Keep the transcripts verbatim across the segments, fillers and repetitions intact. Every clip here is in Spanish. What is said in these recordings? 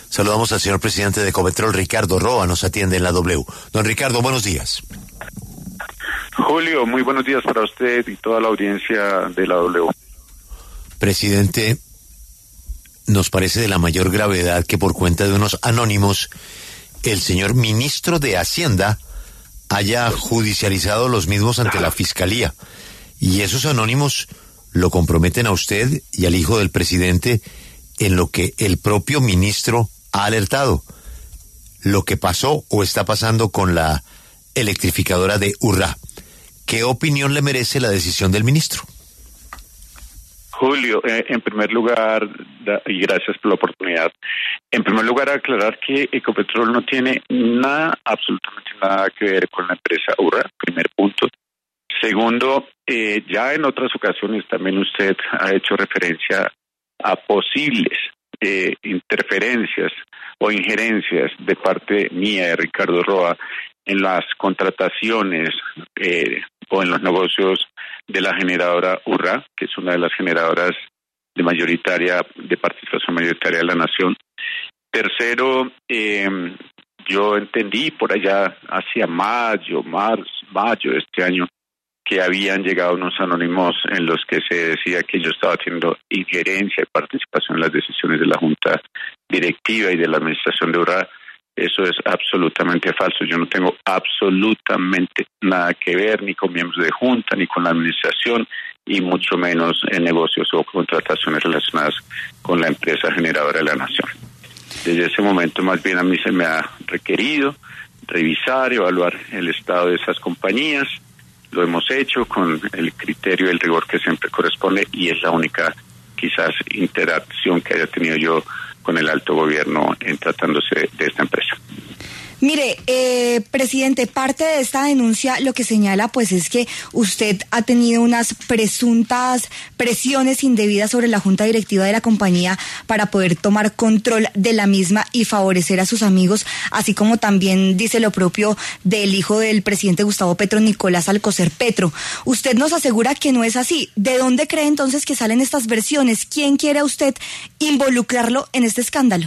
Saludamos al señor presidente de Ecopetrol, Ricardo Roa, nos atiende en la W. Don Ricardo, buenos días. Julio, muy buenos días para usted y toda la audiencia de la W. Presidente, nos parece de la mayor gravedad que por cuenta de unos anónimos, el señor ministro de Hacienda haya judicializado los mismos ante la Fiscalía. Y esos anónimos lo comprometen a usted y al hijo del presidente en lo que el propio ministro ha alertado. Lo que pasó o está pasando con la electrificadora de Urrá. ¿Qué opinión le merece la decisión del ministro? Julio, eh, en primer lugar, da, y gracias por la oportunidad, en primer lugar aclarar que Ecopetrol no tiene nada, absolutamente nada que ver con la empresa Urrá, primer punto. Segundo, eh, ya en otras ocasiones también usted ha hecho referencia a posibles eh, interferencias o injerencias de parte mía, de Ricardo Roa, en las contrataciones eh, o en los negocios de la generadora Urrá, que es una de las generadoras de mayoritaria, de participación mayoritaria de la nación. Tercero, eh, yo entendí por allá hacia mayo, marzo, mayo de este año, que habían llegado unos anónimos en los que se decía que yo estaba haciendo injerencia y participación en las decisiones de la Junta Directiva y de la Administración de Urrá. Eso es absolutamente falso. Yo no tengo absolutamente nada que ver ni con miembros de Junta, ni con la Administración, y mucho menos en negocios o contrataciones relacionadas con la empresa generadora de la nación. Desde ese momento, más bien, a mí se me ha requerido revisar, evaluar el estado de esas compañías. Lo hemos hecho con el criterio y el rigor que siempre corresponde, y es la única, quizás, interacción que haya tenido yo con el alto gobierno en tratándose de esta empresa. Mire, eh, presidente, parte de esta denuncia lo que señala pues es que usted ha tenido unas presuntas presiones indebidas sobre la junta directiva de la compañía para poder tomar control de la misma y favorecer a sus amigos, así como también dice lo propio del hijo del presidente Gustavo Petro, Nicolás Alcocer Petro. Usted nos asegura que no es así. ¿De dónde cree entonces que salen estas versiones? ¿Quién quiere a usted involucrarlo en este escándalo?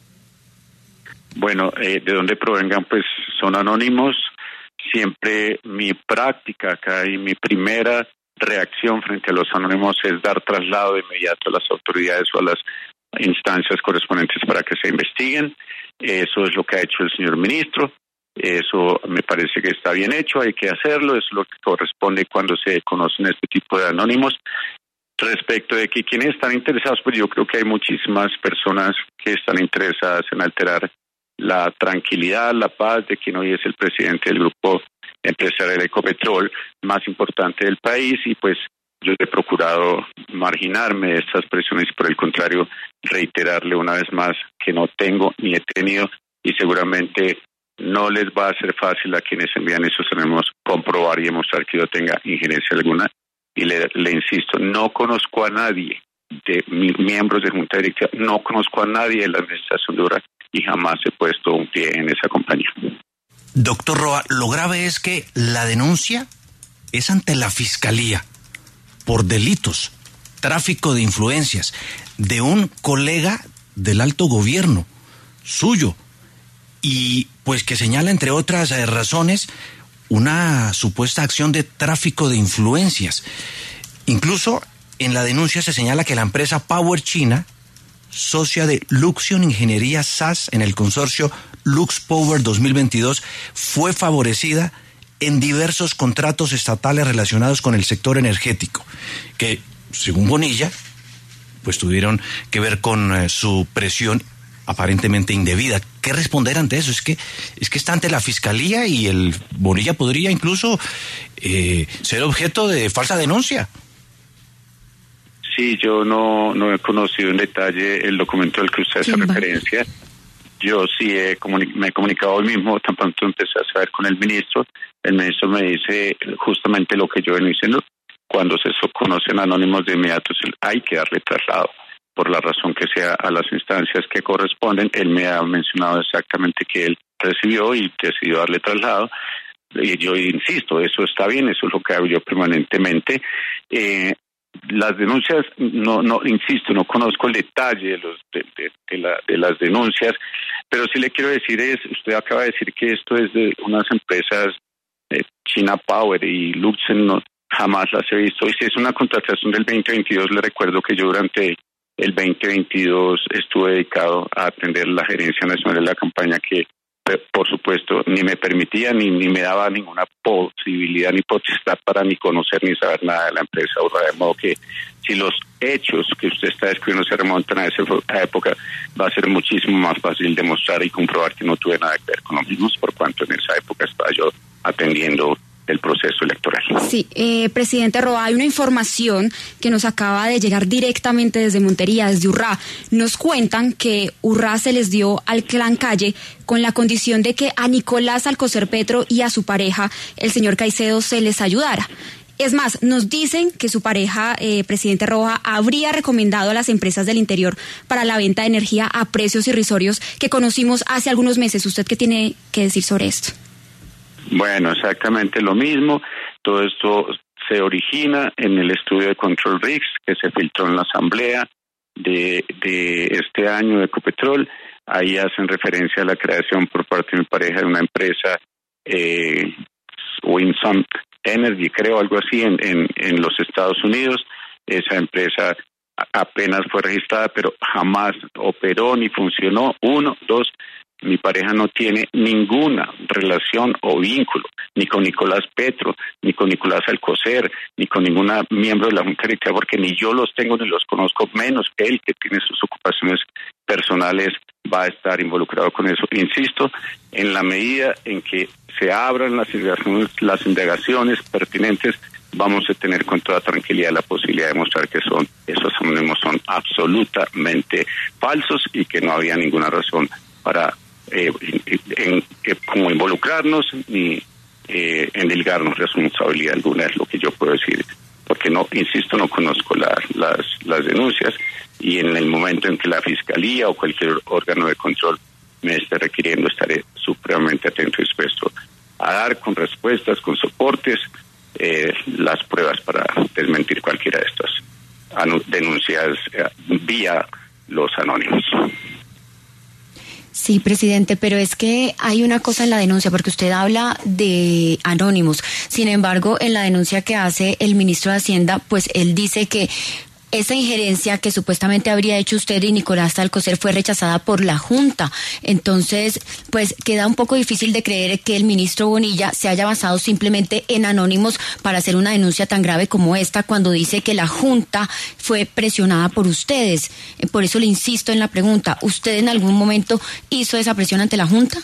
Bueno, eh, de dónde provengan, pues son anónimos. Siempre mi práctica acá y mi primera reacción frente a los anónimos es dar traslado de inmediato a las autoridades o a las instancias correspondientes para que se investiguen. Eso es lo que ha hecho el señor ministro. Eso me parece que está bien hecho, hay que hacerlo, es lo que corresponde cuando se conocen este tipo de anónimos. Respecto de que quienes están interesados, pues yo creo que hay muchísimas personas que están interesadas en alterar la tranquilidad, la paz de quien hoy es el presidente del grupo empresarial Ecopetrol más importante del país, y pues yo he procurado marginarme de estas presiones y por el contrario reiterarle una vez más que no tengo ni he tenido, y seguramente no les va a ser fácil a quienes envían esos anónimos comprobar y demostrar que yo tenga injerencia alguna, y le, le insisto, no conozco a nadie de mis miembros de Junta Directiva, no conozco a nadie de la administración de Urrá y jamás he puesto un pie en esa compañía. Doctor Roa, lo grave es que la denuncia es ante la Fiscalía por delitos, tráfico de influencias, de un colega del alto gobierno suyo, y pues que señala, entre otras eh, razones, una supuesta acción de tráfico de influencias. Incluso en la denuncia se señala que la empresa Power China, socia de Luxion Ingeniería S A S en el consorcio Lux Power dos mil veintidós, fue favorecida en diversos contratos estatales relacionados con el sector energético, que, según Bonilla, pues tuvieron que ver con eh, su presión aparentemente indebida. ¿Qué responder ante eso? Es que es que está ante la Fiscalía y el Bonilla podría incluso eh, ser objeto de falsa denuncia. Sí, yo no, no he conocido en detalle el documento al que usted hace referencia. Yo sí he comuni- me he comunicado hoy mismo, tan pronto empecé a saber con el ministro. El ministro me dice justamente lo que yo vengo diciendo. Cuando se conocen anónimos de inmediato, hay que darle traslado, por la razón que sea, a las instancias que corresponden. Él me ha mencionado exactamente que él recibió y decidió darle traslado. Y yo insisto, eso está bien, eso es lo que hago yo permanentemente. Eh, las denuncias, no, no, insisto, no conozco el detalle de los de, de, de, la, de las denuncias, pero sí le quiero decir es, usted acaba de decir que esto es de unas empresas de China Power y Luxen, no, jamás las he visto. Y si es una contratación del veinte veintidós, le recuerdo que yo durante el veinte veintidós estuve dedicado a atender la gerencia nacional de la campaña que, por supuesto, ni me permitía ni, ni me daba ninguna posibilidad ni potestad para ni conocer ni saber nada de la empresa Urra, de modo que si los hechos que usted está describiendo se remontan a esa época, va a ser muchísimo más fácil demostrar y comprobar que no tuve nada que ver con los mismos, por cuanto en esa época estaba yo atendiendo el proceso electoral. Sí, eh, presidente Roa, hay una información que nos acaba de llegar directamente desde Montería, desde Urrá. Nos cuentan que Urrá se les dio al Clan Calle con la condición de que a Nicolás Alcocer Petro y a su pareja, el señor Caicedo, se les ayudara. Es más, nos dicen que su pareja, eh, presidente Roa, habría recomendado a las empresas del interior para la venta de energía a precios irrisorios que conocimos hace algunos meses. ¿Usted qué tiene que decir sobre esto? Bueno, exactamente lo mismo. Todo esto se origina en el estudio de Control Risks que se filtró en la asamblea de, de este año de Ecopetrol. Ahí hacen referencia a la creación por parte de mi pareja de una empresa, eh, Winsun Energy, creo, algo así, en, en, en los Estados Unidos. Esa empresa apenas fue registrada, pero jamás operó ni funcionó. Uno, dos, mi pareja no tiene ninguna relación o vínculo, ni con Nicolás Petro, ni con Nicolás Alcocer, ni con ninguna miembro de la Junta Directiva, porque ni yo los tengo ni los conozco, menos que él, que tiene sus ocupaciones personales, va a estar involucrado con eso. Insisto, en la medida en que se abran las indagaciones, las indagaciones pertinentes, vamos a tener con toda tranquilidad la posibilidad de mostrar que son esos anónimos son absolutamente falsos y que no había ninguna razón para eh, en, en, como involucrarnos ni eh, endilgarnos responsabilidad alguna, es lo que yo puedo decir, porque no, insisto, no conozco la, las, las denuncias, y en el momento en que la Fiscalía o cualquier órgano de control me esté requiriendo, estaré supremamente atento y dispuesto a dar con respuestas, con soportes, eh, las pruebas para desmentir cualquiera de estas denuncias eh, vía los anónimos. Sí, presidente, pero es que hay una cosa en la denuncia, porque usted habla de anónimos. Sin embargo, en la denuncia que hace el ministro de Hacienda, pues él dice que esa injerencia que supuestamente habría hecho usted y Nicolás Alcocer fue rechazada por la Junta. Entonces, pues queda un poco difícil de creer que el ministro Bonilla se haya basado simplemente en anónimos para hacer una denuncia tan grave como esta, cuando dice que la Junta fue presionada por ustedes. Por eso le insisto en la pregunta, ¿usted en algún momento hizo esa presión ante la Junta?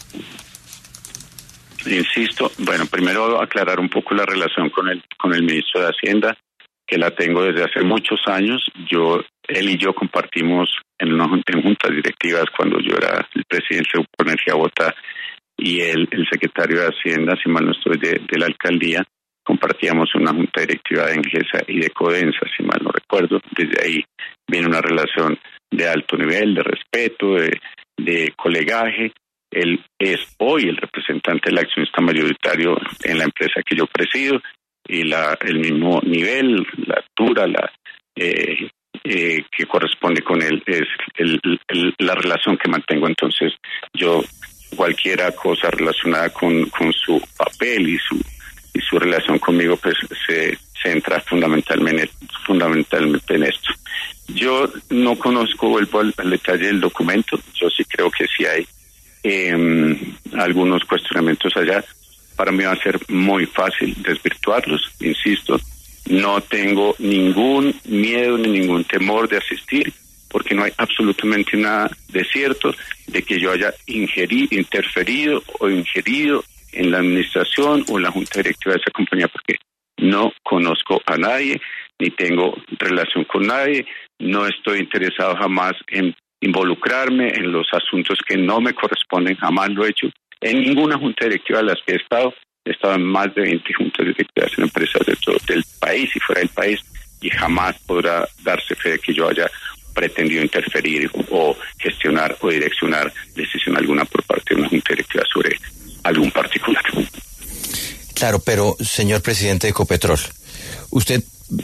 Insisto, bueno, primero aclarar un poco la relación con el, con el ministro de Hacienda, que la tengo desde hace muchos años. Yo, él y yo compartimos en una junta, en juntas directivas cuando yo era el presidente de Energía Bogotá y el, el secretario de Hacienda, si mal no estoy, de, de la alcaldía, compartíamos una junta directiva de Engesa y de Codensa, si mal no recuerdo. Desde ahí viene una relación de alto nivel, de respeto, de, de colegaje. Él es hoy el representante del accionista mayoritario en la empresa que yo presido, y la, el mismo nivel, la altura, la eh, eh, que corresponde con él es el, el, la relación que mantengo. Entonces, yo cualquiera cosa relacionada con, con su papel y su y su relación conmigo, pues se centra fundamentalmente fundamentalmente en esto. Yo no conozco, vuelvo al, al detalle del documento. Yo sí creo que sí hay eh, algunos cuestionamientos allá. Para mí va a ser muy fácil desvirtuarlos, insisto. No tengo ningún miedo ni ningún temor de asistir, porque no hay absolutamente nada de cierto de que yo haya ingerido, interferido o ingerido en la administración o en la junta directiva de esa compañía, porque no conozco a nadie, ni tengo relación con nadie, no estoy interesado jamás en involucrarme en los asuntos que no me corresponden, jamás lo he hecho. En ninguna junta directiva de las que he estado, he estado en más de veinte juntas directivas en empresas de todo, del país y fuera del país, y jamás podrá darse fe de que yo haya pretendido interferir o gestionar o direccionar decisión alguna por parte de una junta directiva sobre algún particular. Claro, pero señor presidente de Ecopetrol, usted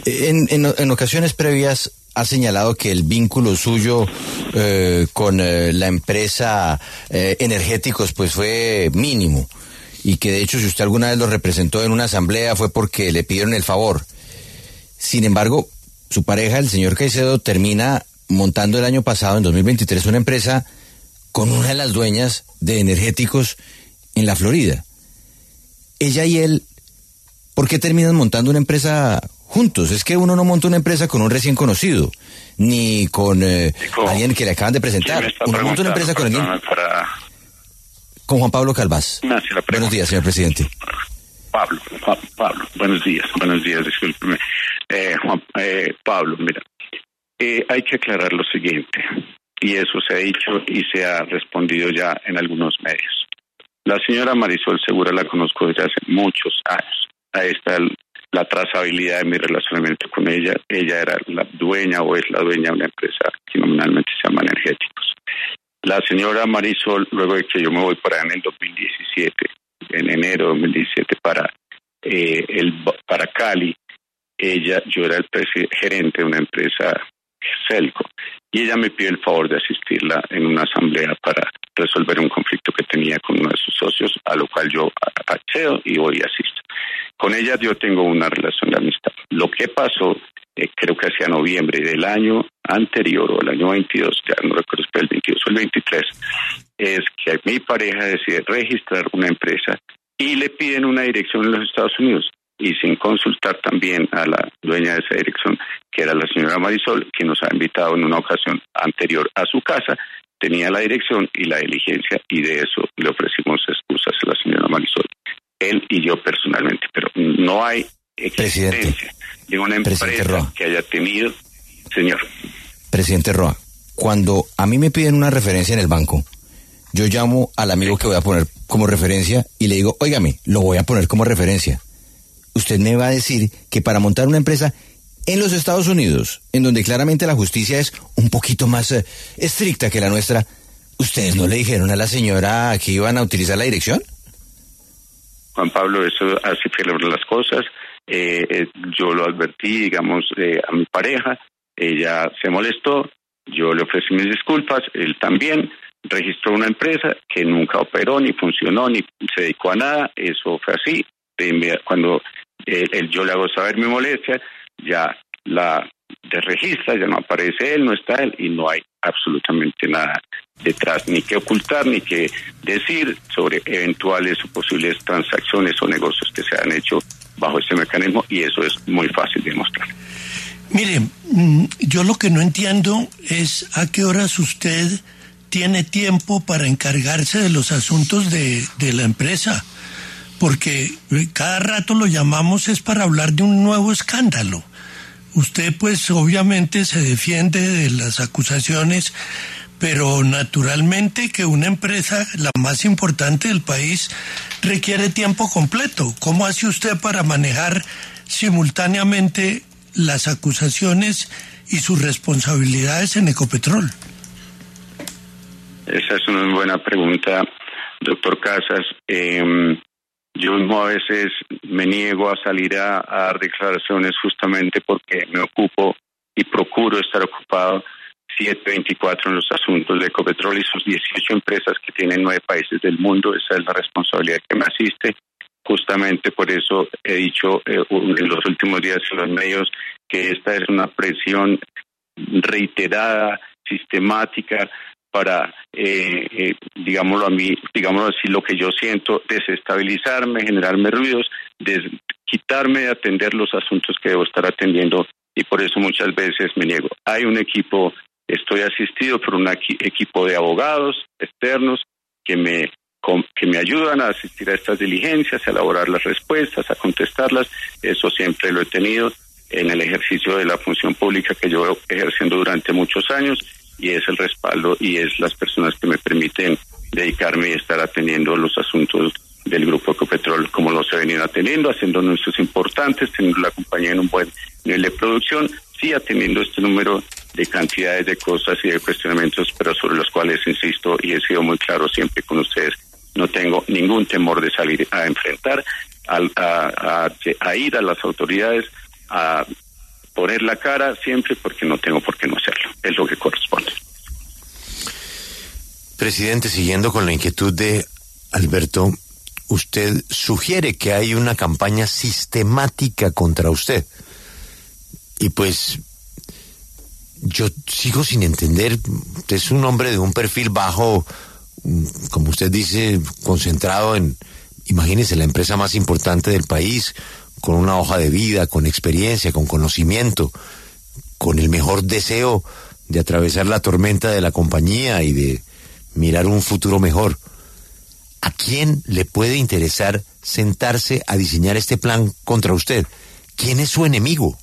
En, en, en ocasiones previas ha señalado que el vínculo suyo eh, con eh, la empresa eh, Energéticos pues fue mínimo, y que de hecho si usted alguna vez lo representó en una asamblea fue porque le pidieron el favor. Sin embargo, su pareja, el señor Caicedo, termina montando el año pasado, en dos mil veintitrés, una empresa con una de las dueñas de Energéticos en la Florida. Ella y él, ¿por qué terminan montando una empresa juntos? Es que uno no monta una empresa con un recién conocido, ni con eh, alguien que le acaban de presentar. Uno monta una empresa con alguien... Para... Con Juan Pablo Calvás. Buenos días, señor presidente. Pablo, pa Pablo, buenos días, buenos días, discúlpeme. Eh, Juan, eh, Pablo, mira, eh, hay que aclarar lo siguiente, y eso se ha dicho y se ha respondido ya en algunos medios. La señora Marisol Segura la conozco desde hace muchos años. Ahí está el, la trazabilidad de mi relacionamiento con ella. Ella era la dueña o es la dueña de una empresa que nominalmente se llama Energéticos. La señora Marisol, luego de que yo me voy para en el dos mil diecisiete, en enero de dos mil diecisiete para eh, el para Cali, ella, yo era el gerente de una empresa Celco, y ella me pide el favor de asistirla en una asamblea para resolver un conflicto que tenía con uno de sus socios, a lo cual yo accedo y voy y asisto. Con ella yo tengo una relación de amistad. Lo que pasó, eh, creo que hacia noviembre del año anterior, o el año veintidós, ya no recuerdo si fue el veintidós o el veintitrés, es que mi pareja decide registrar una empresa y le piden una dirección en los Estados Unidos, y sin consultar también a la dueña de esa dirección, que era la señora Marisol, que nos ha invitado en una ocasión anterior a su casa, tenía la dirección y la diligencia, y de eso le ofrecimos excusas a la señora Marisol, él y yo personalmente, pero no hay existencia Presidente. de una empresa que haya tenido, señor. Presidente Roa, cuando a mí me piden una referencia en el banco, yo llamo al amigo que voy a poner como referencia y le digo, óigame, lo voy a poner como referencia. Usted me va a decir que para montar una empresa en los Estados Unidos, en donde claramente la justicia es un poquito más eh, estricta que la nuestra, ¿ustedes no le dijeron a la señora que iban a utilizar la dirección? Juan Pablo, eso así fueron las cosas. Eh, eh, yo lo advertí, digamos, eh, a mi pareja. Ella se molestó, yo le ofrecí mis disculpas, él también registró una empresa que nunca operó, ni funcionó, ni se dedicó a nada. Eso fue así. Cuando eh, él, yo le hago saber mi molestia, ya la desregistra, ya no aparece él, no está él, y no hay absolutamente nada detrás, ni que ocultar, ni que decir sobre eventuales o posibles transacciones o negocios que se han hecho bajo este mecanismo, y eso es muy fácil de demostrar. Mire, yo lo que no entiendo es a qué horas usted tiene tiempo para encargarse de los asuntos de, de la empresa, porque cada rato lo llamamos es para hablar de un nuevo escándalo. Usted pues obviamente se defiende de las acusaciones, pero naturalmente que una empresa, la más importante del país, requiere tiempo completo. ¿Cómo hace usted para manejar simultáneamente las acusaciones y sus responsabilidades en Ecopetrol? Esa es una buena pregunta, doctor Casas. Eh, yo mismo a veces me niego a salir a, a dar declaraciones justamente porque me ocupo y procuro estar ocupado siete veinticuatro en los asuntos de Ecopetrol y sus dieciocho empresas que tienen nueve países del mundo. Esa es la responsabilidad que me asiste. Justamente por eso he dicho eh, en los últimos días en los medios que esta es una presión reiterada, sistemática, para, eh, eh, digámoslo a mí, digámoslo así, lo que yo siento, desestabilizarme, generarme ruidos, des, quitarme de atender los asuntos que debo estar atendiendo, y por eso muchas veces me niego. Hay un equipo, estoy asistido por un equipo de abogados externos que me, que me ayudan a asistir a estas diligencias, a elaborar las respuestas, a contestarlas. Eso siempre lo he tenido en el ejercicio de la función pública que yo vengo ejerciendo durante muchos años, y es el respaldo y es las personas que me permiten dedicarme y estar atendiendo los asuntos del Grupo Ecopetrol como los he venido atendiendo, haciendo anuncios importantes, teniendo la compañía en un buen nivel de producción, sí atendiendo este número de cantidades de cosas y de cuestionamientos, pero sobre los cuales, insisto, y he sido muy claro siempre con ustedes, no tengo ningún temor de salir a enfrentar, a, a, a, a ir a las autoridades, a poner la cara siempre porque no tengo por qué no hacerlo. Es lo que corresponde. Presidente, siguiendo con la inquietud de Alberto, usted sugiere que hay una campaña sistemática contra usted. Y pues yo sigo sin entender, usted es un hombre de un perfil bajo, como usted dice, concentrado en, imagínese, la empresa más importante del país, con una hoja de vida, con experiencia, con conocimiento, con el mejor deseo de atravesar la tormenta de la compañía y de mirar un futuro mejor. ¿A quién le puede interesar sentarse a diseñar este plan contra usted? ¿Quién es su enemigo?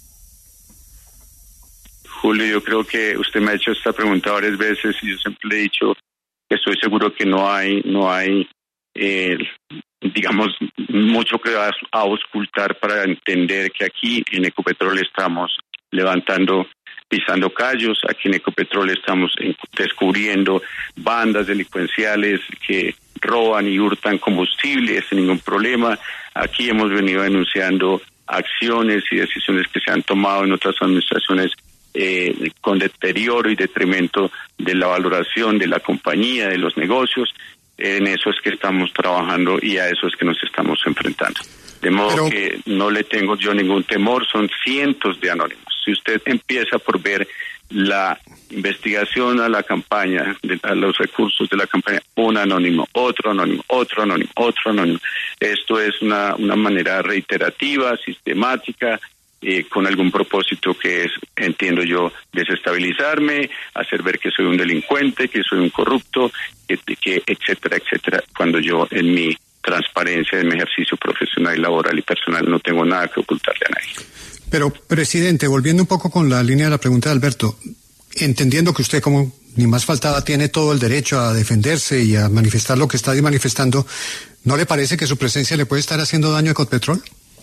Julio, yo creo que usted me ha hecho esta pregunta varias veces y yo siempre le he dicho que estoy seguro que no hay, no hay, eh, digamos, mucho que a, a auscultar para entender que aquí en Ecopetrol estamos levantando, pisando callos. Aquí en Ecopetrol estamos descubriendo bandas delincuenciales que roban y hurtan combustible sin ningún problema. Aquí hemos venido denunciando acciones y decisiones que se han tomado en otras administraciones eh, con deterioro y detrimento de la valoración de la compañía, de los negocios. En eso es que estamos trabajando y a eso es que nos estamos enfrentando. De modo Pero... que no le tengo yo ningún temor, son cientos de anónimos. Si usted empieza por ver la investigación a la campaña, de, a los recursos de la campaña, un anónimo, otro anónimo, otro anónimo, otro anónimo. Esto es una, una manera reiterativa, sistemática, eh, con algún propósito que es, entiendo yo, desestabilizarme, hacer ver que soy un delincuente, que soy un corrupto, que, que etcétera, etcétera, cuando yo en mi transparencia, en mi ejercicio profesional, laboral y personal no tengo nada que ocultarle a nadie. Pero, presidente, volviendo un poco con la línea de la pregunta de Alberto, entendiendo que usted, como ni más faltaba, tiene todo el derecho a defenderse y a manifestar lo que está manifestando, ¿no le parece que su presencia le puede estar haciendo daño a Ecopetrol?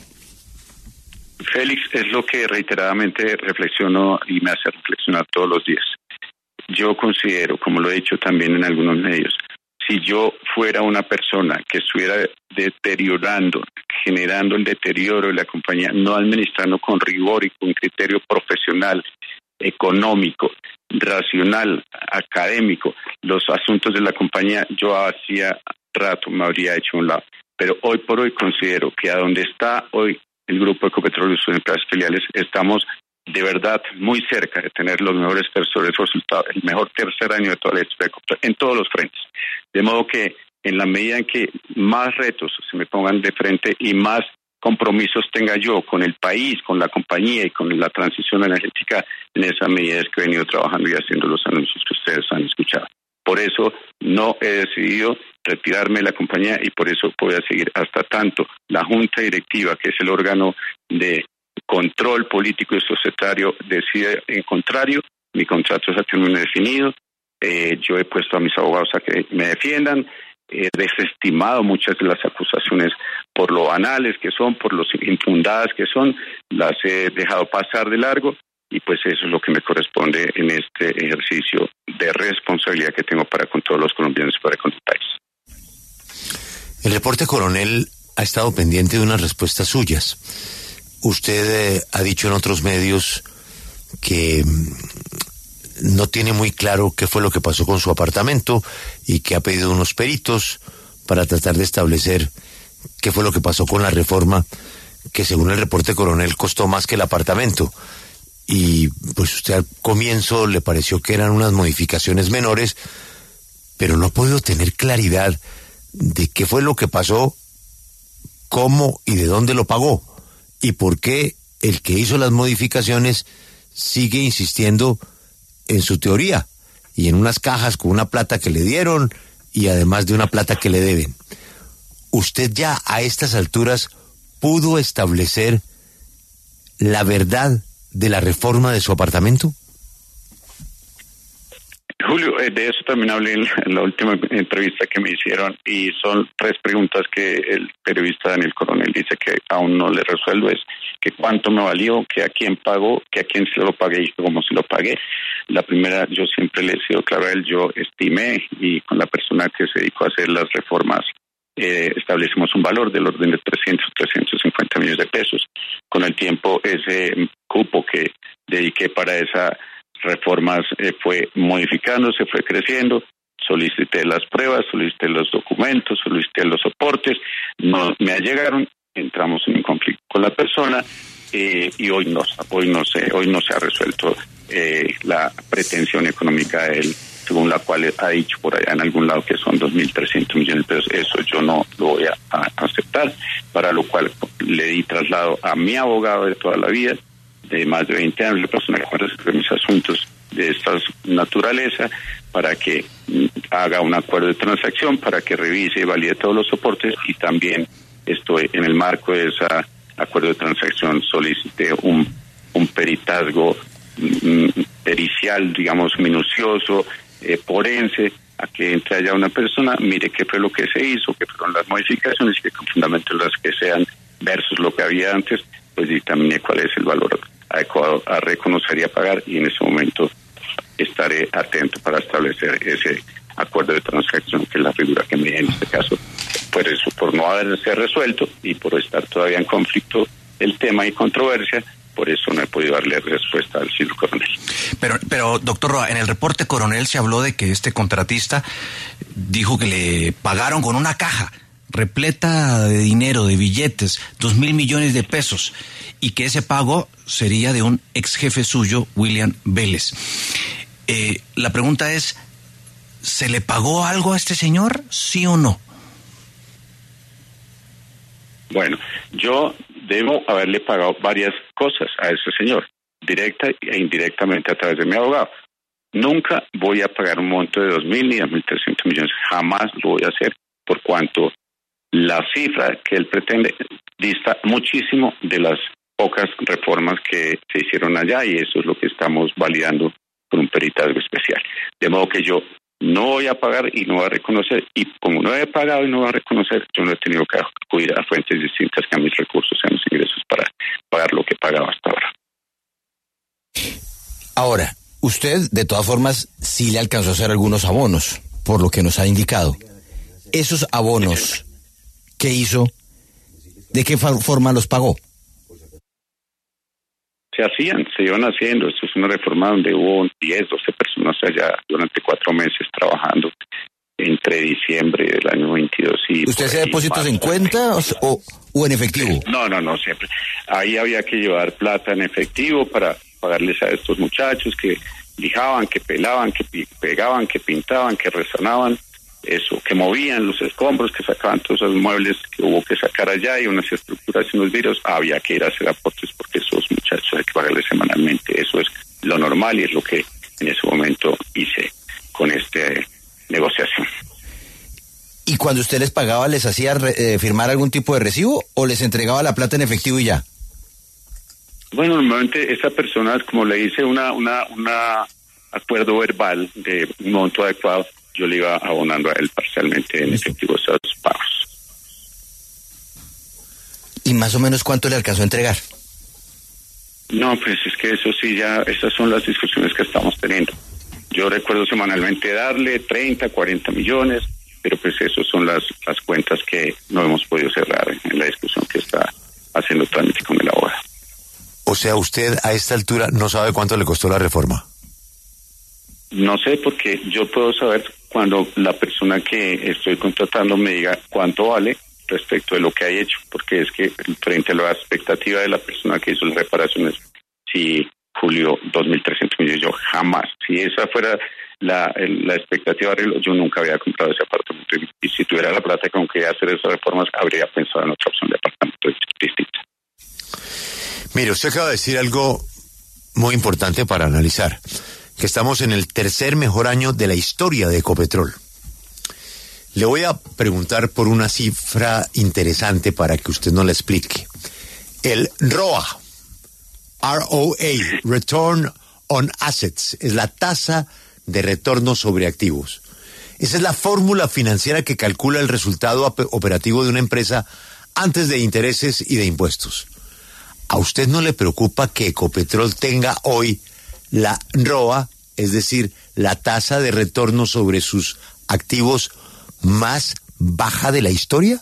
Félix, es lo que reiteradamente reflexiono y me hace reflexionar todos los días. Yo considero, como lo he dicho también en algunos medios, si yo fuera una persona que estuviera deteriorando, generando el deterioro de la compañía, no administrando con rigor y con criterio profesional, económico, racional, académico, los asuntos de la compañía, yo hacía rato me habría hecho a un lado. Pero hoy por hoy considero que a donde está hoy el Grupo Ecopetrol y sus empresas filiales, estamos de verdad muy cerca de tener los mejores terceros resultados, el mejor tercer año de toda la historia de Ecopetrol, en todos los frentes. De modo que en la medida en que más retos se me pongan de frente y más compromisos tenga yo con el país, con la compañía y con la transición energética, en esa medida es que he venido trabajando y haciendo los anuncios que ustedes han escuchado. Por eso no he decidido retirarme de la compañía y por eso voy a seguir hasta tanto la Junta Directiva, que es el órgano de control político y societario, decide en contrario. Mi contrato es a término definido. Eh, yo he puesto a mis abogados a que me defiendan. He desestimado muchas de las acusaciones por lo banales que son, por lo infundadas que son. Las he dejado pasar de largo y pues eso es lo que me corresponde en este ejercicio de responsabilidad que tengo para con todos los colombianos y para con el país. El reporte Coronel ha estado pendiente de unas respuestas suyas. Usted eh, ha dicho en otros medios que mm, no tiene muy claro qué fue lo que pasó con su apartamento y que ha pedido unos peritos para tratar de establecer qué fue lo que pasó con la reforma que, según el reporte Coronel, costó más que el apartamento. Y pues usted al comienzo le pareció que eran unas modificaciones menores, pero no ha podido tener claridad de qué fue lo que pasó, cómo y de dónde lo pagó, y por qué el que hizo las modificaciones sigue insistiendo en su teoría y en unas cajas con una plata que le dieron y además de una plata que le deben. ¿Usted ya a estas alturas pudo establecer la verdad de la reforma de su apartamento? Julio, de eso también hablé en la última entrevista que me hicieron y son tres preguntas que el periodista Daniel Coronel dice que aún no le resuelvo. Es que cuánto me valió, que a quién pagó, que a quién se lo pagué y cómo se lo pagué. La primera, yo siempre le he sido claro a él, yo estimé y con la persona que se dedicó a hacer las reformas eh, establecimos un valor del orden de trescientos, trescientos cincuenta millones de pesos. Con el tiempo, ese cupo que dediqué para esas reformas eh, fue modificándose, fue creciendo. Solicité las pruebas, solicité los documentos, solicité los soportes, no me llegaron, entramos en un conflicto con la persona eh, y hoy no, hoy no se, hoy no se ha resuelto eh, la pretensión económica de él, según la cual ha dicho por allá en algún lado que son dos mil trescientos millones de pesos. Eso yo no lo voy a, a aceptar, para lo cual le di traslado a mi abogado de toda la vida, de más de veinte años, la persona que conoce mis asuntos de esta naturaleza, para que haga un acuerdo de transacción, para que revise y valide todos los soportes, y también estoy en el marco de ese acuerdo de transacción solicité un, un peritazgo mm, pericial, digamos, minucioso, eh, forense, a que entre allá una persona, mire qué fue lo que se hizo, qué fueron las modificaciones, que con fundamento las que sean versus lo que había antes, pues dictamine cuál es el valor adecuado a reconocer y a pagar, y en ese momento estaré atento para establecer ese acuerdo de transacción, que es la figura que me en este caso, por eso, por no haberse resuelto y por estar todavía en conflicto el tema y controversia, por eso no he podido darle respuesta al señor coronel. Pero, pero doctor Roa, en el reporte coronel se habló de que este contratista dijo que le pagaron con una caja repleta de dinero, de billetes, dos mil millones de pesos, y que ese pago sería de un ex jefe suyo, William Vélez. Eh, la pregunta es, ¿se le pagó algo a este señor, sí o no? Bueno, yo debo haberle pagado varias cosas a ese señor, directa e indirectamente a través de mi abogado. Nunca voy a pagar un monto de dos mil ni dos mil trescientos millones, jamás lo voy a hacer, por cuanto la cifra que él pretende dista muchísimo de las pocas reformas que se hicieron allá, y eso es lo que estamos validando con un peritazgo especial. De modo que yo no voy a pagar y no voy a reconocer, y como no he pagado y no voy a reconocer, yo no he tenido que acudir a fuentes distintas que a mis recursos, a mis ingresos, para pagar lo que he pagado hasta ahora. Ahora, usted de todas formas sí le alcanzó a hacer algunos abonos, por lo que nos ha indicado. Esos abonos, ¿qué hizo? ¿De qué forma los pagó? Se hacían, se iban haciendo. Esto es una reforma donde hubo diez, doce personas allá durante cuatro meses trabajando entre diciembre del año veintidós y... ¿Usted hacía depósitos en cuenta o, o en efectivo? No, no, no, siempre. Ahí había que llevar plata en efectivo para pagarles a estos muchachos que lijaban, que pelaban, que pegaban, que pintaban, que resonaban, eso, que movían los escombros, que sacaban todos esos muebles que hubo que sacar allá, y unas estructuras y unos vidrios. Había que ir a hacer aportes porque esos muchachos hay que pagarles semanalmente. Eso es lo normal y es lo que en ese momento hice con esta negociación. ¿Y cuando usted les pagaba, les hacía eh, firmar algún tipo de recibo o les entregaba la plata en efectivo y ya? Bueno, normalmente esa persona, como le hice una, una, una acuerdo verbal de un monto adecuado, yo le iba abonando a él parcialmente en efectivo esos pagos. ¿Y más o menos cuánto le alcanzó a entregar? No, pues es que eso sí, ya, esas son las discusiones que estamos teniendo. Yo recuerdo semanalmente darle treinta, cuarenta millones, pero pues esas son las, las cuentas que no hemos podido cerrar en la discusión que está haciendo trámite con el abogado. O sea, usted a esta altura no sabe cuánto le costó la reforma. No sé, porque yo puedo saber cuando la persona que estoy contratando me diga cuánto vale respecto de lo que hay hecho, porque es que frente a la expectativa de la persona que hizo las reparaciones, si Julio, dos mil trescientos millones, yo jamás, si esa fuera la, la expectativa de arreglo, yo nunca había comprado ese apartamento, y si tuviera la plata con que hacer esas reformas, habría pensado en otra opción de apartamento distinta. Mire, usted acaba de decir algo muy importante para analizar, que estamos en el tercer mejor año de la historia de Ecopetrol. Le voy a preguntar por una cifra interesante para que usted nos la explique. El R O A, R O A, Return on Assets, es la tasa de retorno sobre activos. Esa es la fórmula financiera que calcula el resultado operativo de una empresa antes de intereses y de impuestos. ¿A usted no le preocupa que Ecopetrol tenga hoy la R O A, es decir, la tasa de retorno sobre sus activos más baja de la historia?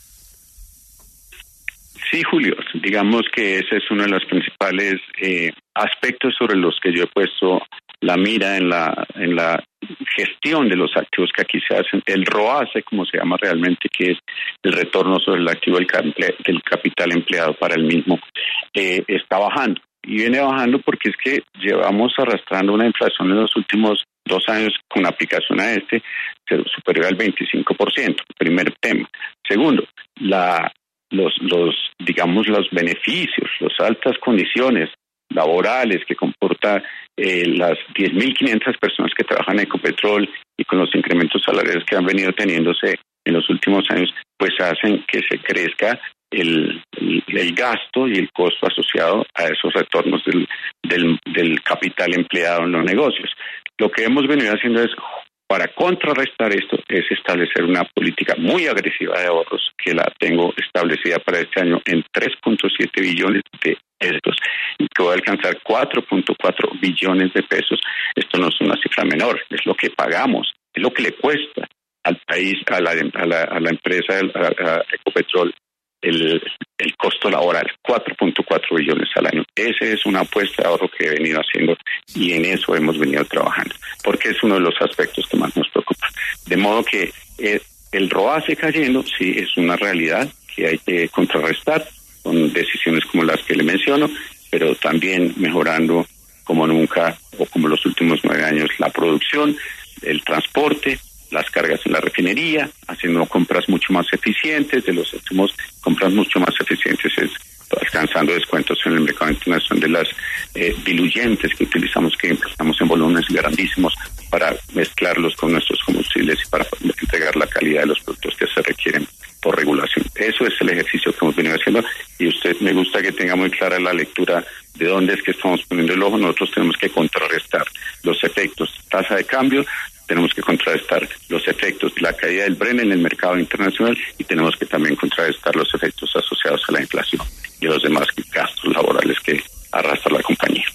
Sí, Julio, digamos que ese es uno de los principales eh, aspectos sobre los que yo he puesto la mira en la en la gestión de los activos que aquí se hacen. El ROACE, como se llama realmente, que es el retorno sobre el activo del, del capital empleado para el mismo, eh, está bajando. Y viene bajando porque es que llevamos arrastrando una inflación en los últimos dos años con aplicación a este superior al veinticinco por ciento. Primer tema. Segundo, la los los digamos los beneficios, las altas condiciones laborales que comporta eh, las diez mil quinientas personas que trabajan en Ecopetrol y con los incrementos salariales que han venido teniéndose en los últimos años, pues hacen que se crezca el, el, el gasto y el costo asociado a esos retornos del, del, del capital empleado en los negocios. Lo que hemos venido haciendo es, para contrarrestar esto, es establecer una política muy agresiva de ahorros, que la tengo establecida para este año en tres punto siete billones de pesos y que va a alcanzar cuatro punto cuatro billones de pesos. Esto no es una cifra menor, es lo que pagamos, es lo que le cuesta al país, a la, a la, a la empresa, a, a Ecopetrol, el, el costo laboral, cuatro punto cuatro billones al año. Esa es una apuesta de ahorro que he venido haciendo y en eso hemos venido trabajando, porque es uno de los aspectos que más nos preocupa. De modo que eh, el ROACE cayendo, sí, es una realidad que hay que contrarrestar con decisiones como las que le menciono, pero también mejorando como nunca o como los últimos nueve años la producción, el transporte, las cargas en la refinería, haciendo compras mucho más eficientes, de los últimos compras mucho más eficientes es alcanzando descuentos en el mercado internacional de las eh, diluyentes que utilizamos, que importamos en volúmenes grandísimos para mezclarlos con nuestros combustibles y para entregar la calidad de los productos que se requieren por regulación. Eso es el ejercicio que hemos venido haciendo y usted me gusta que tenga muy clara la lectura de dónde es que estamos poniendo el ojo. Nosotros tenemos que contrarrestar los efectos tasa de cambio, tenemos que contrarrestar los efectos de la caída del Brent en el mercado internacional y tenemos que también contrarrestar los efectos asociados a la inflación y los demás gastos laborales que arrastra la compañía.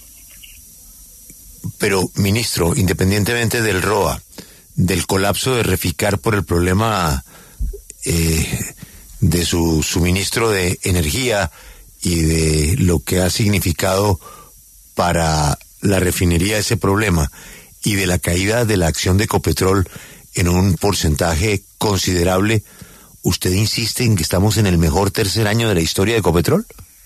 Pero, ministro, independientemente del ROA, del colapso de Reficar por el problema eh, de su suministro de energía y de lo que ha significado para la refinería ese problema, y de la caída de la acción de Ecopetrol en un porcentaje considerable, ¿usted insiste en que estamos en el mejor tercer año de la historia de Ecopetrol?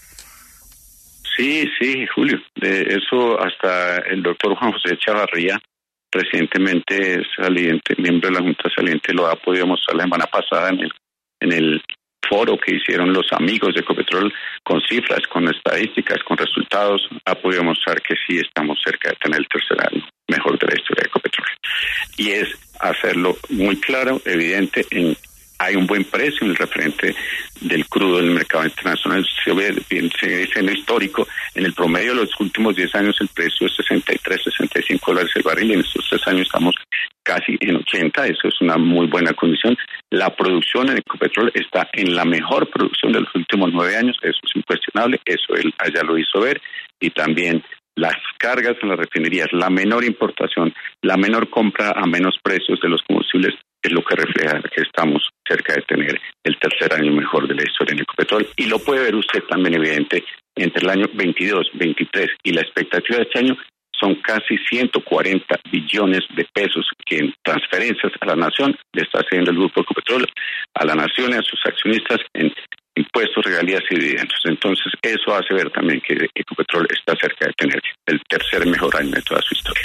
Sí, sí, Julio. De eso hasta el doctor Juan José Chavarría, recientemente saliente, miembro de la Junta Saliente, lo ha podido mostrar la semana pasada en el, en el foro que hicieron los amigos de Ecopetrol, con cifras, con estadísticas, con resultados, ha podido mostrar que sí estamos cerca de tener el tercer año mejor de la historia de Ecopetrol. Y es hacerlo muy claro, evidente, en hay un buen precio en el referente del crudo en el mercado internacional. Se ve, se dice en lo histórico, en el promedio de los últimos diez años el precio es sesenta y tres, sesenta y cinco dólares el barril, y en estos tres años estamos casi en ochenta, eso es una muy buena condición. La producción en Ecopetrol está en la mejor producción de los últimos nueve años, eso es incuestionable, eso él allá lo hizo ver, y también las cargas en las refinerías, la menor importación, la menor compra a menos precios de los combustibles, es lo que refleja que estamos cerca de tener el tercer año mejor de la historia en Ecopetrol. Y lo puede ver usted también evidente, entre el año veintidós, veintitrés y la expectativa de este año son casi ciento cuarenta billones de pesos que en transferencias a la nación le está haciendo el grupo Ecopetrol, a la nación y a sus accionistas en impuestos, regalías y dividendos. Entonces eso hace ver también que Ecopetrol está cerca de tener el tercer mejor año de toda su historia.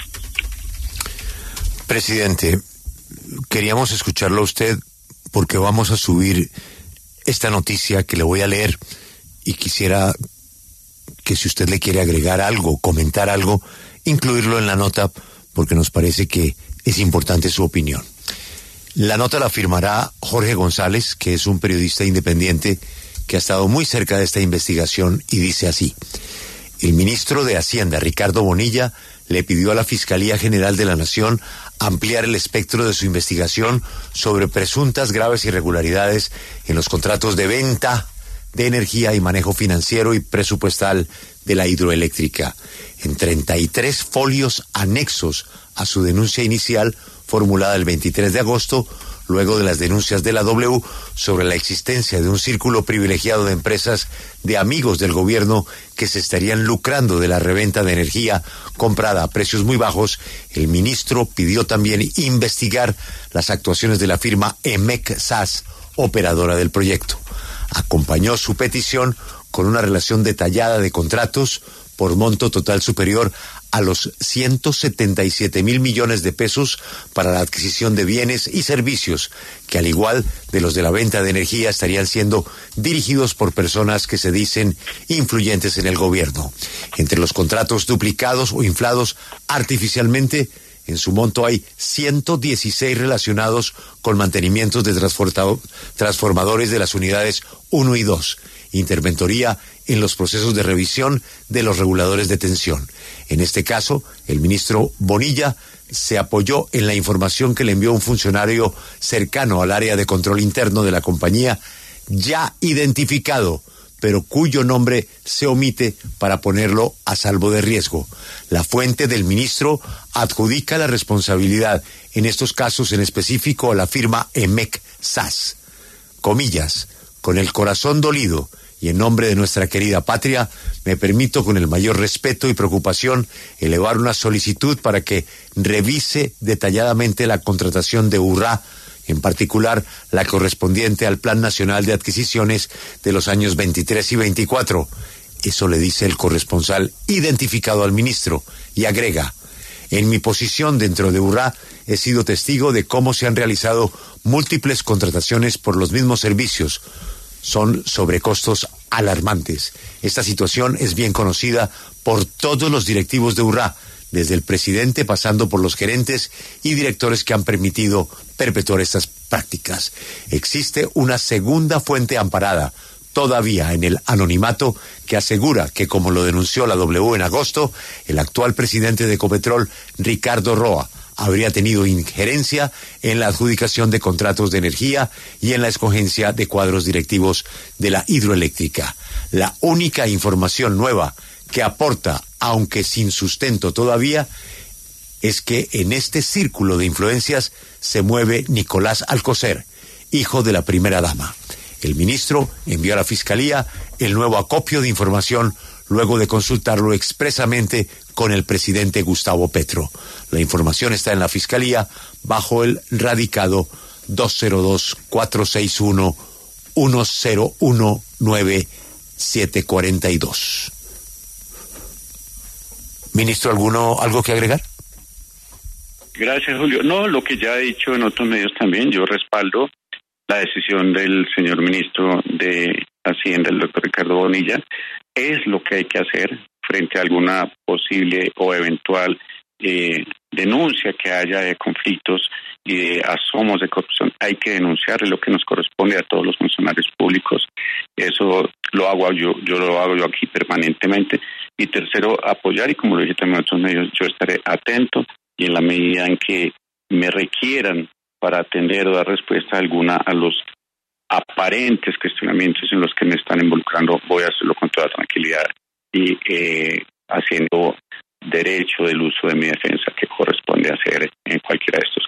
Presidente, queríamos escucharlo a usted porque vamos a subir esta noticia que le voy a leer y quisiera que si usted le quiere agregar algo, comentar algo, incluirlo en la nota porque nos parece que es importante su opinión. La nota la firmará Jorge González, que es un periodista independiente que ha estado muy cerca de esta investigación, y dice así: el ministro de Hacienda, Ricardo Bonilla, le pidió a la Fiscalía General de la Nación ampliar el espectro de su investigación sobre presuntas graves irregularidades en los contratos de venta de energía y manejo financiero y presupuestal de la hidroeléctrica. En treinta y tres folios anexos a su denuncia inicial formulada el veintitrés de agosto, luego de las denuncias de la W sobre la existencia de un círculo privilegiado de empresas de amigos del gobierno que se estarían lucrando de la reventa de energía comprada a precios muy bajos. El ministro pidió también investigar las actuaciones de la firma E M E C S A S, operadora del proyecto. Acompañó su petición con una relación detallada de contratos por monto total superior a los ciento setenta y siete mil millones de pesos para la adquisición de bienes y servicios que, al igual de los de la venta de energía, estarían siendo dirigidos por personas que se dicen influyentes en el gobierno. Entre los contratos duplicados o inflados artificialmente, en su monto hay ciento dieciséis relacionados con mantenimientos de transformadores de las unidades uno y dos, interventoría en los procesos de revisión de los reguladores de tensión. En este caso, el ministro Bonilla se apoyó en la información que le envió un funcionario cercano al área de control interno de la compañía, ya identificado, pero cuyo nombre se omite para ponerlo a salvo de riesgo. La fuente del ministro adjudica la responsabilidad en estos casos en específico a la firma E M E C S A S. Comillas, con el corazón dolido y en nombre de nuestra querida patria, me permito con el mayor respeto y preocupación elevar una solicitud para que revise detalladamente la contratación de URRA, en particular la correspondiente al Plan Nacional de Adquisiciones de los años veintitrés y veinticuatro. Eso le dice el corresponsal identificado al ministro, y agrega: en mi posición dentro de URRA he sido testigo de cómo se han realizado múltiples contrataciones por los mismos servicios. Son sobrecostos alarmantes. Esta situación es bien conocida por todos los directivos de URRA, desde el presidente pasando por los gerentes y directores que han permitido perpetuar estas prácticas. Existe una segunda fuente amparada, todavía en el anonimato, que asegura que, como lo denunció la W en agosto, el actual presidente de Ecopetrol, Ricardo Roa, habría tenido injerencia en la adjudicación de contratos de energía y en la escogencia de cuadros directivos de la hidroeléctrica. La única información nueva que aporta, aunque sin sustento todavía, es que en este círculo de influencias se mueve Nicolás Alcocer, hijo de la primera dama. El ministro envió a la Fiscalía el nuevo acopio de información luego de consultarlo expresamente con el presidente Gustavo Petro. La información está en la Fiscalía bajo el radicado dos cero dos, cuatro seis uno, uno cero uno nueve siete cuatro dos. Ministro, ¿alguno algo que agregar? Gracias, Julio. No, lo que ya he dicho en otros medios también, yo respaldo la decisión del señor ministro de Hacienda, el doctor Ricardo Bonilla. Es lo que hay que hacer frente a alguna posible o eventual eh, denuncia que haya de conflictos y de asomos de corrupción. Hay que denunciar lo que nos corresponde a todos los funcionarios públicos. Eso lo hago yo, yo lo hago yo aquí permanentemente. Y tercero, apoyar, y como lo dije también en otros medios, yo estaré atento y en la medida en que me requieran para atender o dar respuesta alguna a los aparentes cuestionamientos en los que me están involucrando, voy a hacerlo con toda tranquilidad y eh, haciendo derecho del uso de mi defensa que corresponde hacer en cualquiera de estos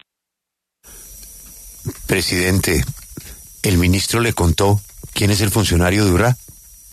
casos. Presidente, ¿el ministro le contó quién es el funcionario de URRA?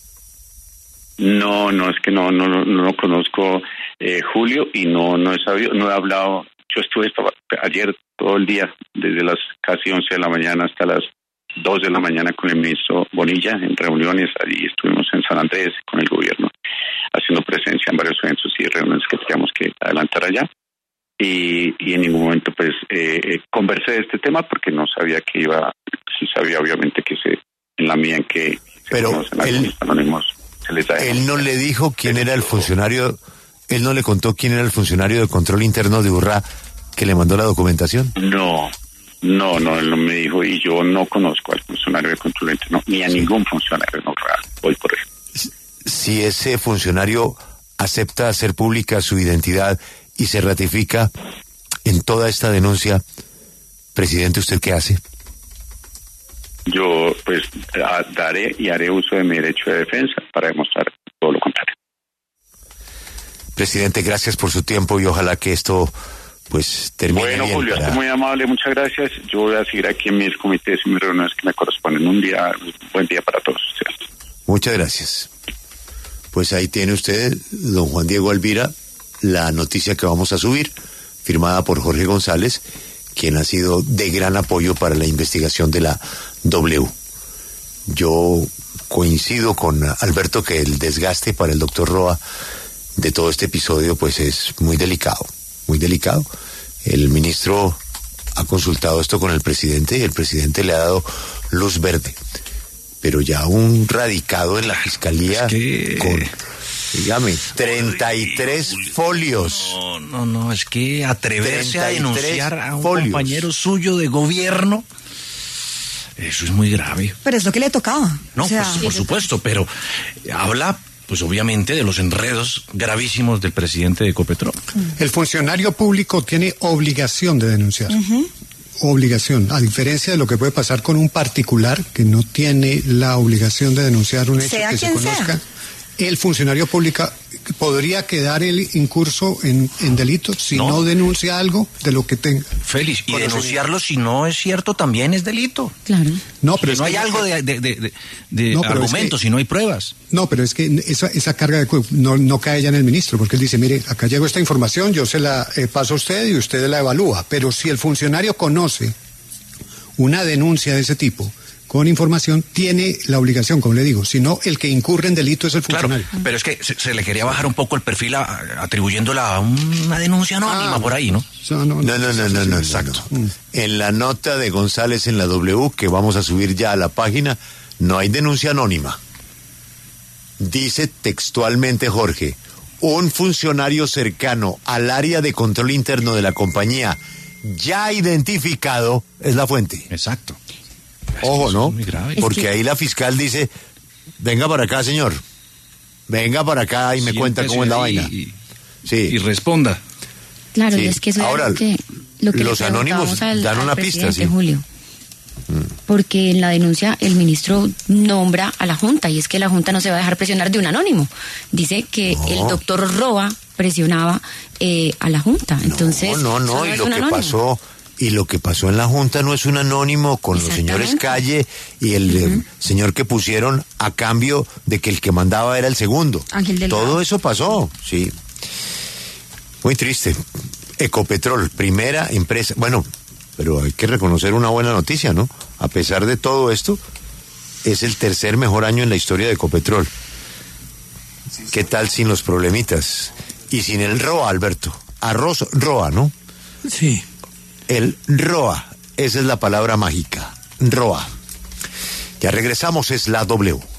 No, no, es que no, no, no, no lo conozco, eh, Julio, y no, no he sabido, no he hablado. Yo estuve estaba, ayer todo el día, desde las casi once de la mañana hasta las dos de la mañana con el ministro Bonilla en reuniones. Allí estuvimos en San Andrés con el gobierno, haciendo presencia en varios eventos y reuniones que teníamos que adelantar allá. Y, y en ningún momento pues eh, conversé de este tema porque no sabía que iba, sí sabía obviamente que se, en la mía en que se Pero conocen él, anónimos, se les da él no le dijo quién era el funcionario, él no le contó quién era el funcionario de control interno de URRA que le mandó la documentación. No, no, no, él no me dijo, y yo no conozco al funcionario de control interno, ni a ningún funcionario de URRA, hoy por él. Si ese funcionario acepta hacer pública su identidad y se ratifica en toda esta denuncia, presidente, ¿usted qué hace? Yo, pues, daré y haré uso de mi derecho de defensa para demostrar todo lo contrario. Presidente, gracias por su tiempo y ojalá que esto pues termine Bueno, bien. Julio, para... usted muy amable, muchas gracias. Yo voy a seguir aquí en mis comités y mis reuniones que me corresponden. Un día, un buen día para todos ustedes. Muchas gracias. Pues ahí tiene usted, don Juan Diego Alvira, la noticia que vamos a subir, firmada por Jorge González, quien ha sido de gran apoyo para la investigación de la W. Yo coincido con Alberto que el desgaste para el doctor Roa de todo este episodio pues es muy delicado, muy delicado. El ministro ha consultado esto con el presidente y el presidente le ha dado luz verde. Pero ya un radicado en la fiscalía es que... con, dígame, treinta y tres folios. No, no, no, es que atreverse a denunciar a un folios. compañero suyo de gobierno, eso es muy grave. Pero es lo que le tocaba. No, o sea, pues por supuesto, pero habla, pues obviamente, de los enredos gravísimos del presidente de Ecopetrol. El funcionario público tiene obligación de denunciar. Uh-huh. Obligación, a diferencia de lo que puede pasar con un particular que no tiene la obligación de denunciar un hecho Sea que se quien conozca. sea. El funcionario público podría quedar el incurso en, en delitos si no. No. denuncia algo de lo que tenga. Félix, y Bueno, denunciarlo si no es cierto también es delito. Claro. No, pero Si es no que- hay algo de, de, de, de- de No, pero es argumentos, que- si no hay pruebas. No, pero es que esa, esa carga de cu- no, no cae ya en el ministro, porque él dice, mire, acá llegó esta información, yo se la eh, paso a usted y usted la evalúa. Pero si el funcionario conoce una denuncia de ese tipo con información, tiene la obligación, como le digo, si no, el que incurre en delito es el Claro, funcionario. pero es que se, se le quería bajar un poco el perfil a- a- atribuyéndola a una denuncia anónima Ah, por ahí, ¿no? O sea, no, No, no, no, no, no, Exacto. no, no. En la nota de González en la W, que vamos a subir ya a la página, no hay denuncia anónima. Dice textualmente Jorge, un funcionario cercano al área de control interno de la compañía ya identificado es la fuente. Exacto. Ojo, Es ¿no? muy grave. Porque ahí la fiscal dice, venga para acá, señor. Venga para acá y me cuenta cómo es la Siéntese vaina. ahí Y, Sí. y responda. Claro, Sí. y es que eso Ahora, es lo que, lo que los le anónimos preguntábamos al, dan al una pista, presidente, sí. Julio. Porque en la denuncia el ministro nombra a la Junta, y es que la Junta no se va a dejar presionar de un anónimo. Dice que No. el doctor Roa presionaba eh, a la Junta. Entonces, no, no, no, eso y es lo un que anónimo. pasó, y lo que pasó en la Junta no es un anónimo con los señores Exactamente. Calle y el eh, señor que pusieron a cambio de que el que mandaba era el segundo. Ángel Delgado. Todo eso pasó, sí. Muy triste. Ecopetrol, primera empresa, bueno, pero hay que reconocer una buena noticia, ¿no? A pesar de todo esto, es el tercer mejor año en la historia de Ecopetrol. ¿Qué tal sin los problemitas? Y sin el ROA, Alberto. Arroz ROA, ¿no? Sí. El ROA, esa es la palabra mágica. ROA. Ya regresamos, es la W.